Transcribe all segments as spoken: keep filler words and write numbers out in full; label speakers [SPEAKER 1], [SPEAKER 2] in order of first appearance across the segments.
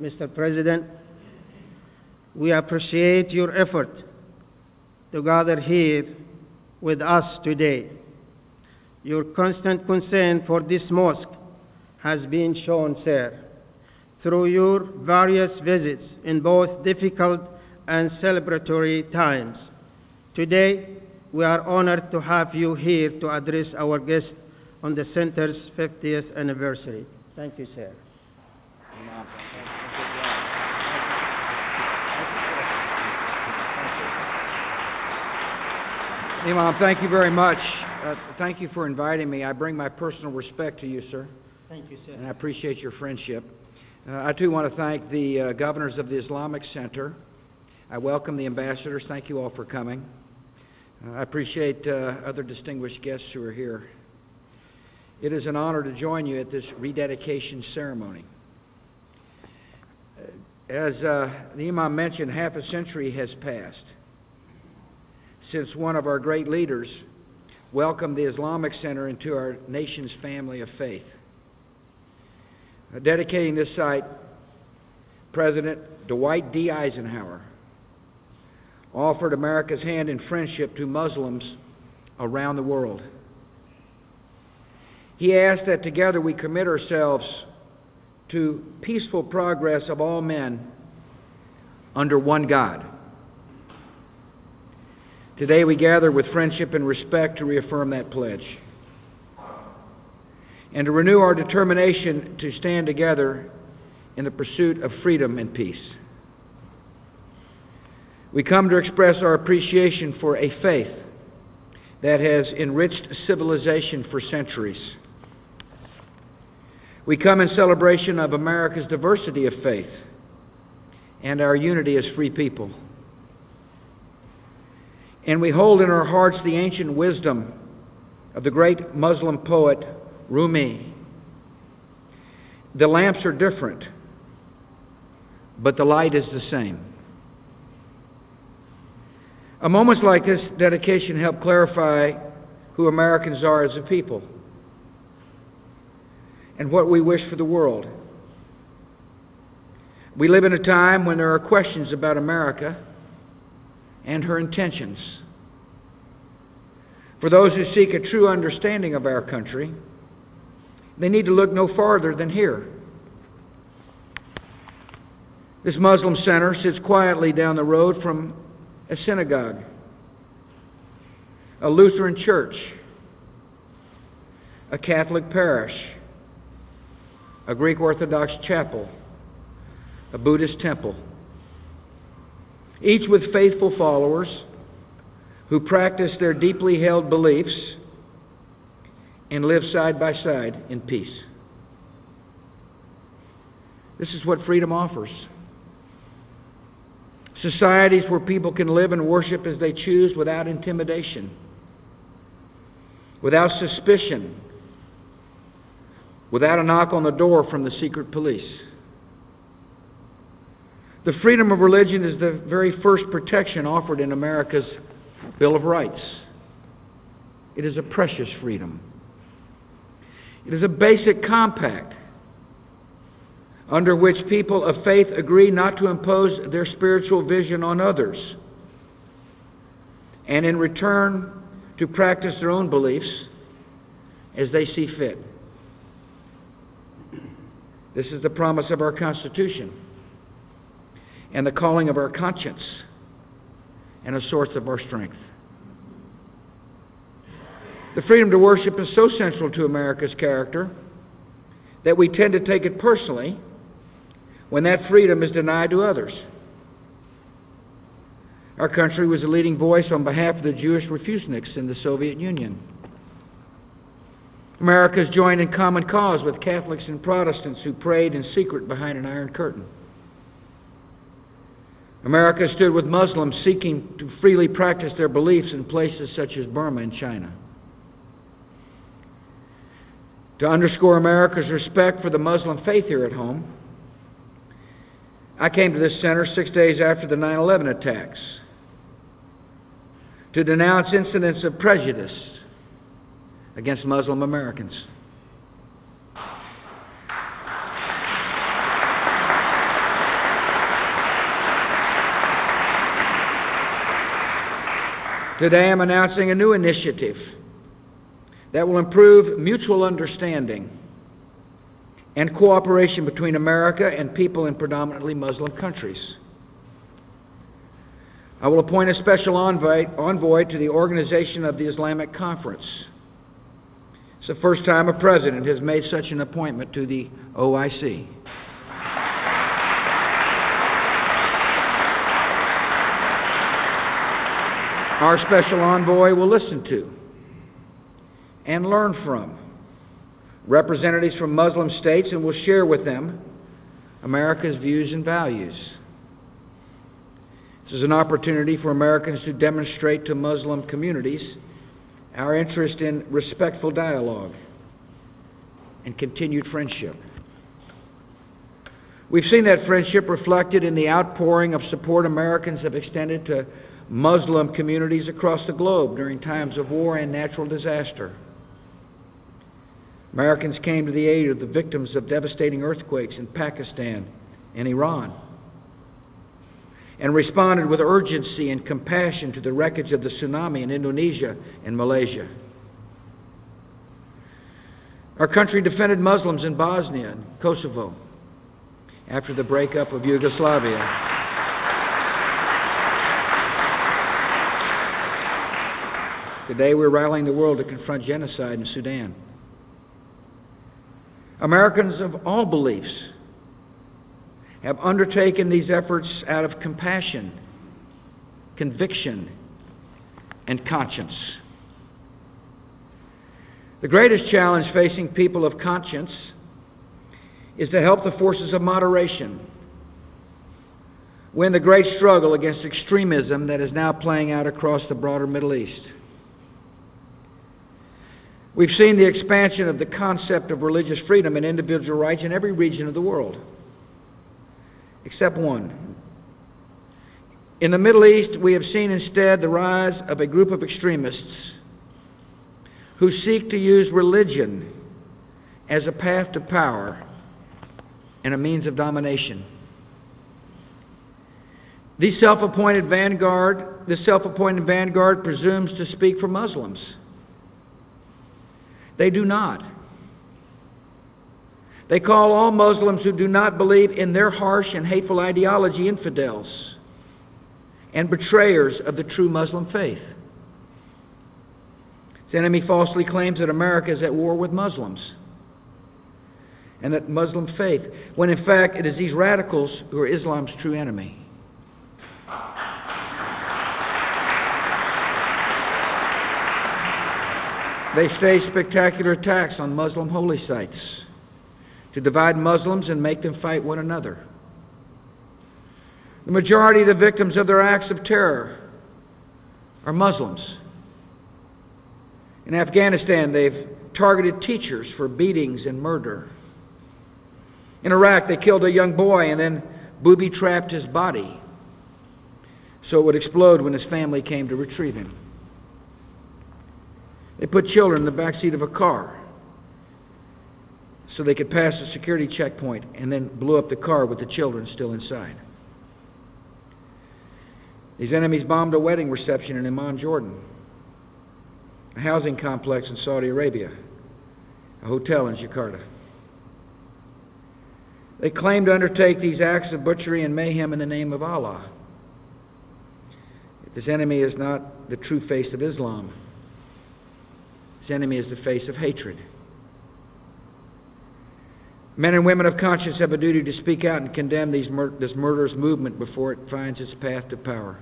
[SPEAKER 1] Mister President, we appreciate your effort to gather here with us today. Your constant concern for this mosque has been shown, sir, through your various visits in both difficult and celebratory times. Today, we are honored to have you here to address our guests on the Center's fiftieth anniversary. Thank you, sir.
[SPEAKER 2] Imam, thank you very much. Uh, thank you for inviting me. I bring my personal respect to you, sir.
[SPEAKER 1] Thank you, sir.
[SPEAKER 2] And I appreciate your friendship. Uh, I, too, want to thank the uh, governors of the Islamic Center. I welcome the ambassadors. Thank you all for coming. Uh, I appreciate uh, other distinguished guests who are here. It is an honor to join you at this rededication ceremony. As uh, the Imam mentioned, half a century has passed since one of our great leaders welcomed the Islamic Center into our nation's family of faith. Uh, dedicating this site, President Dwight D. Eisenhower offered America's hand in friendship to Muslims around the world. He asked that together we commit ourselves to peaceful progress of all men under one God. Today we gather with friendship and respect to reaffirm that pledge and to renew our determination to stand together in the pursuit of freedom and peace. We come to express our appreciation for a faith that has enriched civilization for centuries. We come in celebration of America's diversity of faith and our unity as free people. And we hold in our hearts the ancient wisdom of the great Muslim poet Rumi. The lamps are different, but the light is the same. A moments like this dedication help clarify who Americans are as a people and what we wish for the world. We live in a time when there are questions about America and her intentions. For those who seek a true understanding of our country, they need to look no farther than here. This Muslim center sits quietly down the road from a synagogue, a Lutheran church, a Catholic parish, a Greek Orthodox chapel, a Buddhist temple, each with faithful followers who practice their deeply held beliefs and live side by side in peace. This is what freedom offers. Societies where people can live and worship as they choose without intimidation, without suspicion, without a knock on the door from the secret police. The freedom of religion is the very first protection offered in America's Bill of Rights. It is a precious freedom. It is a basic compact under which people of faith agree not to impose their spiritual vision on others, and in return to practice their own beliefs as they see fit. This is the promise of our Constitution and the calling of our conscience and a source of our strength. The freedom to worship is so central to America's character that we tend to take it personally when that freedom is denied to others. Our country was a leading voice on behalf of the Jewish refuseniks in the Soviet Union. America has joined in common cause with Catholics and Protestants who prayed in secret behind an iron curtain. America stood with Muslims seeking to freely practice their beliefs in places such as Burma and China. To underscore America's respect for the Muslim faith here at home, I came to this center six days after the nine eleven attacks to denounce incidents of prejudice against Muslim Americans. Today I'm announcing a new initiative that will improve mutual understanding and cooperation between America and people in predominantly Muslim countries. I will appoint a special envoy, envoy to the Organization of the Islamic Conference. It's the first time a president has made such an appointment to the O I C. Our special envoy will listen to and learn from representatives from Muslim states and will share with them America's views and values. This is an opportunity for Americans to demonstrate to Muslim communities our interest in respectful dialogue and continued friendship. We've seen that friendship reflected in the outpouring of support Americans have extended to Muslim communities across the globe during times of war and natural disaster. Americans came to the aid of the victims of devastating earthquakes in Pakistan and Iran, and responded with urgency and compassion to the wreckage of the tsunami in Indonesia and Malaysia. Our country defended Muslims in Bosnia and Kosovo after the breakup of Yugoslavia. Today we're rallying the world to confront genocide in Sudan. Americans of all beliefs have undertaken these efforts out of compassion, conviction, and conscience. The greatest challenge facing people of conscience is to help the forces of moderation win the great struggle against extremism that is now playing out across the broader Middle East. We've seen the expansion of the concept of religious freedom and individual rights in every region of the world, except one. In the Middle East, we have seen instead the rise of a group of extremists who seek to use religion as a path to power and a means of domination. This self-appointed vanguard, this self-appointed vanguard presumes to speak for Muslims. They do not. They call all Muslims who do not believe in their harsh and hateful ideology infidels and betrayers of the true Muslim faith. This enemy falsely claims that America is at war with Muslims and that Muslim faith, when in fact it is these radicals who are Islam's true enemy. They stage spectacular attacks on Muslim holy sites to divide Muslims and make them fight one another. The majority of the victims of their acts of terror are Muslims. In Afghanistan, they've targeted teachers for beatings and murder. In Iraq, they killed a young boy and then booby-trapped his body so it would explode when his family came to retrieve him. They put children in the back seat of a car so they could pass a security checkpoint and then blew up the car with the children still inside. These enemies bombed a wedding reception in Amman, Jordan, a housing complex in Saudi Arabia, a hotel in Jakarta. They claim to undertake these acts of butchery and mayhem in the name of Allah. This enemy is not the true face of Islam. This enemy is the face of hatred. Men and women of conscience have a duty to speak out and condemn these mur- this murderous movement before it finds its path to power.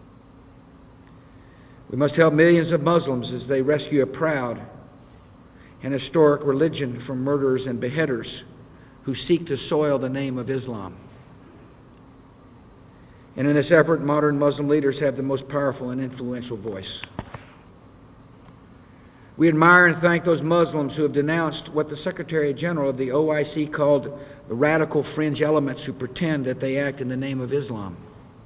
[SPEAKER 2] We must help millions of Muslims as they rescue a proud and historic religion from murderers and beheaders who seek to soil the name of Islam. And in this effort, modern Muslim leaders have the most powerful and influential voice. We admire and thank those Muslims who have denounced what the Secretary General of the O I C called the radical fringe elements who pretend that they act in the name of Islam.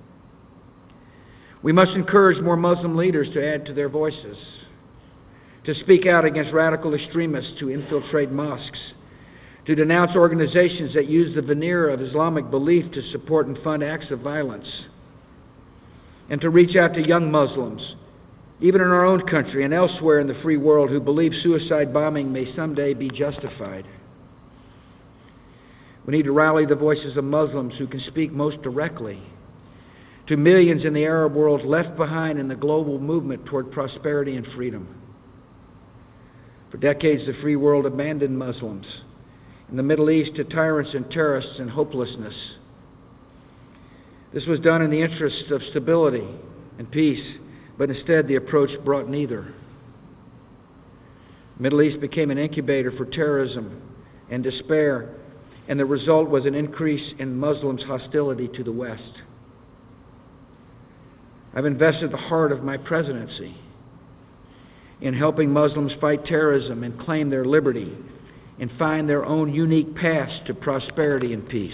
[SPEAKER 2] We must encourage more Muslim leaders to add to their voices, to speak out against radical extremists who infiltrate mosques, to denounce organizations that use the veneer of Islamic belief to support and fund acts of violence, and to reach out to young Muslims even in our own country and elsewhere in the free world, who believe suicide bombing may someday be justified. We need to rally the voices of Muslims who can speak most directly to millions in the Arab world left behind in the global movement toward prosperity and freedom. For decades, the free world abandoned Muslims in the Middle East to tyrants and terrorists and hopelessness. This was done in the interest of stability and peace, but instead the approach brought neither. The Middle East became an incubator for terrorism and despair, and the result was an increase in Muslims' hostility to the West. I've invested the heart of my presidency in helping Muslims fight terrorism and claim their liberty and find their own unique paths to prosperity and peace.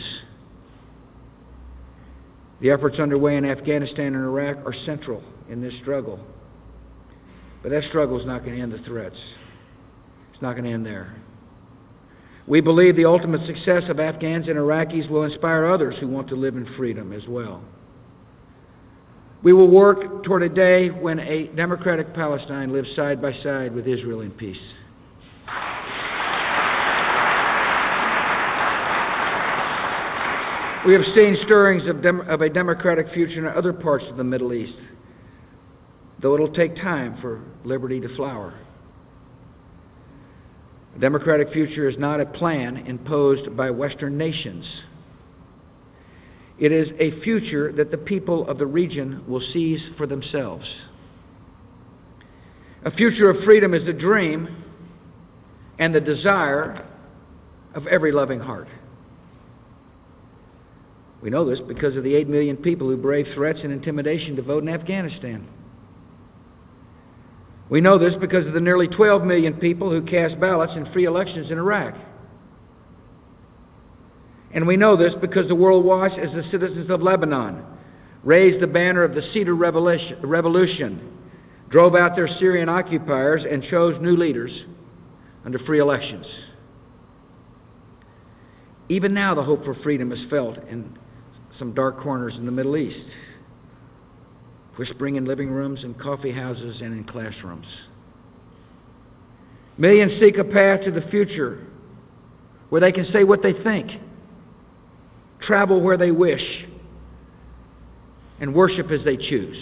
[SPEAKER 2] The efforts underway in Afghanistan and Iraq are central in this struggle. But that struggle is not going to end the threats. It's not going to end there. We believe the ultimate success of Afghans and Iraqis will inspire others who want to live in freedom as well. We will work toward a day when a democratic Palestine lives side by side with Israel in peace. We have seen stirrings of, dem- of a democratic future in other parts of the Middle East, though it'll take time for liberty to flower. A democratic future is not a plan imposed by Western nations. It is a future that the people of the region will seize for themselves. A future of freedom is the dream and the desire of every loving heart. We know this because of the eight million people who braved threats and intimidation to vote in Afghanistan. We know this because of the nearly twelve million people who cast ballots in free elections in Iraq. And we know this because the world watched as the citizens of Lebanon raised the banner of the Cedar Revolution, drove out their Syrian occupiers, and chose new leaders under free elections. Even now, the hope for freedom is felt in some dark corners in the Middle East, whispering in living rooms, in coffee houses, and in classrooms. Millions seek a path to the future where they can say what they think, travel where they wish, and worship as they choose.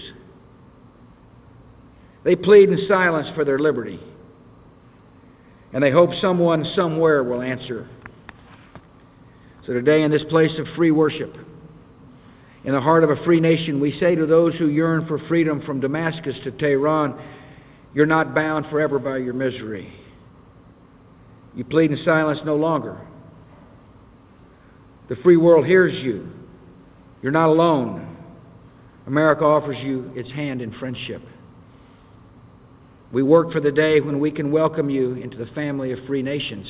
[SPEAKER 2] They plead in silence for their liberty, and they hope someone somewhere will answer. So today, in this place of free worship, in the heart of a free nation, we say to those who yearn for freedom from Damascus to Tehran, you're not bound forever by your misery. You plead in silence no longer. The free world hears you. You're not alone. America offers you its hand in friendship. We work for the day when we can welcome you into the family of free nations.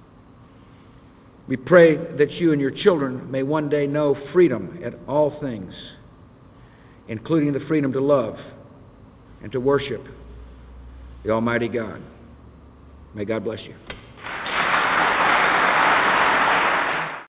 [SPEAKER 2] We pray that you and your children may one day know freedom at all things, including the freedom to love and to worship the Almighty God. May God bless you.